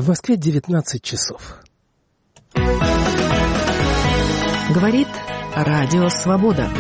В Москве 19 часов. Говорит Радио Свобода.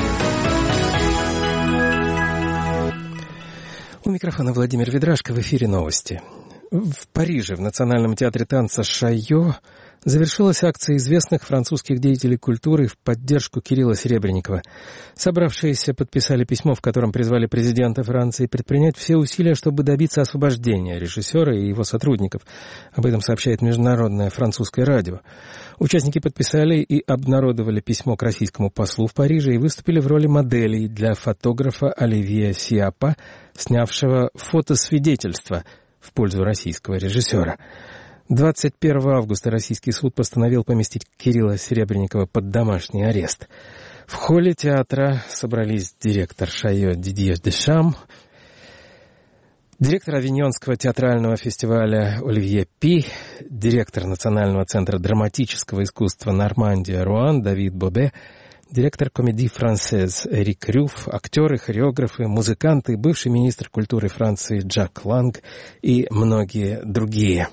У микрофона Владимир Ведрашко, в эфире новости. В Париже, в Национальном театре танца «Шайо» завершилась акция известных французских деятелей культуры в поддержку Кирилла Серебренникова. Собравшиеся подписали письмо, в котором призвали президента Франции предпринять все усилия, чтобы добиться освобождения режиссера и его сотрудников. Об этом сообщает Международное французское радио. Участники подписали и обнародовали письмо к российскому послу в Париже и выступили в роли моделей для фотографа Оливье Сиапа, снявшего фотосвидетельство в пользу российского режиссера. 21 августа российский суд постановил поместить Кирилла Серебренникова под домашний арест. В холле театра собрались директор «Шайо» Дидье Дешам, директор Авиньонского театрального фестиваля Оливье Пи, директор Национального центра драматического искусства Нормандия Руан Давид Бобе, директор Комедии Франсез Эрик Рюф, актеры, хореографы, музыканты, бывший министр культуры Франции Жак Ланг и многие другие.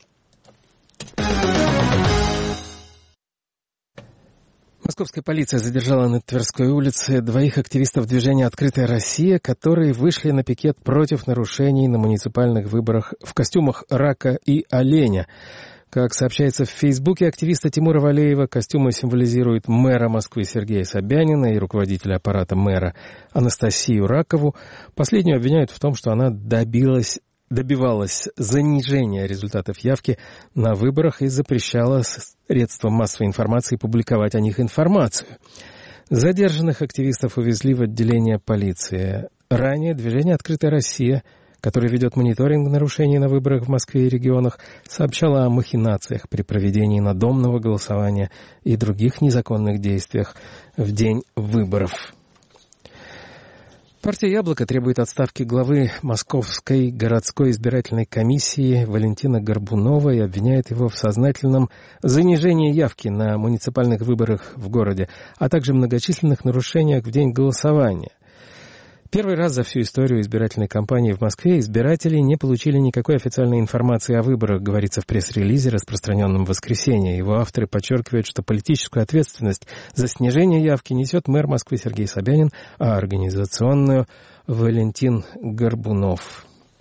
Московская полиция задержала на Тверской улице двоих активистов движения «Открытая Россия», которые вышли на пикет против нарушений на муниципальных выборах в костюмах рака и оленя. Как сообщается в Фейсбуке активиста Тимура Валеева, костюмы символизируют мэра Москвы Сергея Собянина и руководителя аппарата мэра Анастасию Ракову. Последнюю обвиняют в том, что она добивалась занижения результатов явки на выборах и запрещала средствам массовой информации публиковать о них информацию. Задержанных активистов увезли в отделение полиции. Ранее движение «Открытая Россия», которое ведет мониторинг нарушений на выборах в Москве и регионах, сообщало о махинациях при проведении надомного голосования и других незаконных действиях в день выборов. Партия «Яблоко» требует отставки главы Московской городской избирательной комиссии Валентина Горбунова и обвиняет его в сознательном занижении явки на муниципальных выборах в городе, а также многочисленных нарушениях в день голосования. Первый раз за всю историю избирательной кампании в Москве избиратели не получили никакой официальной информации о выборах, говорится в пресс-релизе, распространенном в воскресенье. Его авторы подчеркивают, что политическую ответственность за снижение явки несет мэр Москвы Сергей Собянин, а организационную — Валентин Горбунов.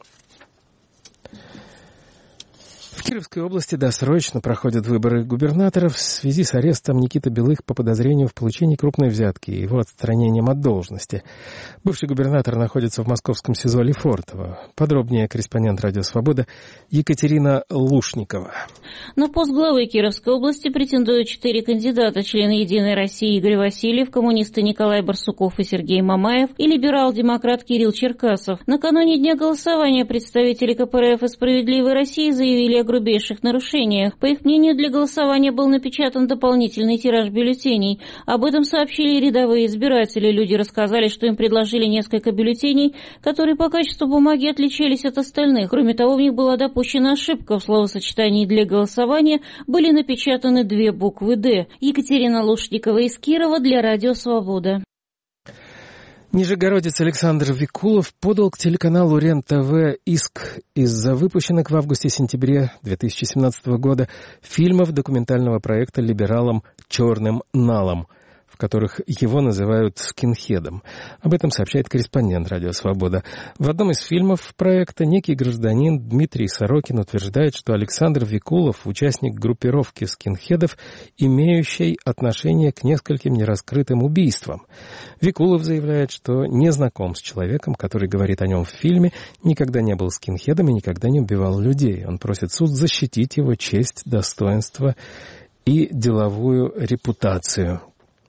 В Кировской области досрочно проходят выборы губернаторов в связи с арестом Никиты Белых по подозрению в получении крупной взятки и его отстранением от должности. Бывший губернатор находится в московском СИЗО Лефортово. Подробнее корреспондент «Радио Свобода» Екатерина Лушникова. На пост главы Кировской области претендуют 4 кандидата: член «Единой России» Игорь Васильев, коммунисты Николай Барсуков и Сергей Мамаев и либерал-демократ Кирилл Черкасов. Накануне дня голосования представители КПРФ и «Справедливой России» заявили о грубейших нарушениях. По их мнению, для голосования был напечатан дополнительный тираж бюллетеней. Об этом сообщили рядовые избиратели. Люди рассказали, что им предложили несколько бюллетеней, которые по качеству бумаги отличались от остальных. Кроме того, в них была допущена ошибка. В словосочетании «для голосования» были напечатаны 2 буквы «Д». Екатерина Лушникова из Кирова для Радио Свобода. Нижегородец Александр Викулов подал к телеканалу РЕН-ТВ иск из-за выпущенных в августе-сентябре 2017 года фильмов документального проекта либералом «Черным налом», в которых его называют скинхедом. Об этом сообщает корреспондент «Радио Свобода». В одном из фильмов проекта некий гражданин Дмитрий Сорокин утверждает, что Александр Викулов — участник группировки скинхедов, имеющей отношение к нескольким нераскрытым убийствам. Викулов заявляет, что не знаком с человеком, который говорит о нем в фильме, никогда не был скинхедом и никогда не убивал людей. Он просит суд защитить его честь, достоинство и деловую репутацию.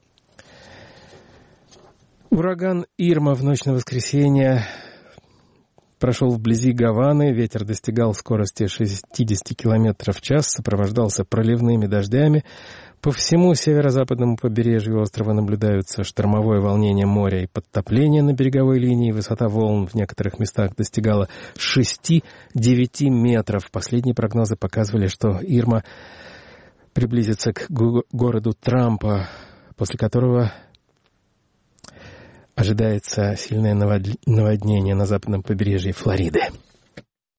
Ураган Ирма в ночь на воскресенье прошел вблизи Гаваны. Ветер достигал скорости 60 км в час, сопровождался проливными дождями. По всему северо-западному побережью острова наблюдаются штормовое волнение моря и подтопление на береговой линии. Высота волн в некоторых местах достигала 6-9 метров. Последние прогнозы показывали, что Ирма приблизится к городу Трампа, после которого ожидается сильное наводнение на западном побережье Флориды.